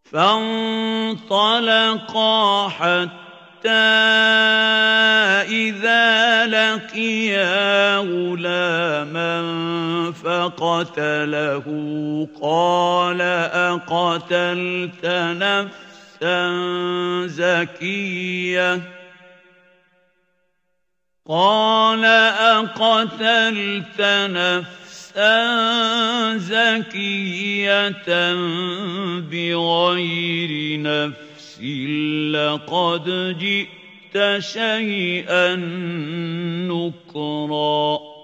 فانطلقا حتى إذا لقيا غلاما فقتله قال أقتلت نفسا زكية بغير نفس لقد جئت شيئا نكرا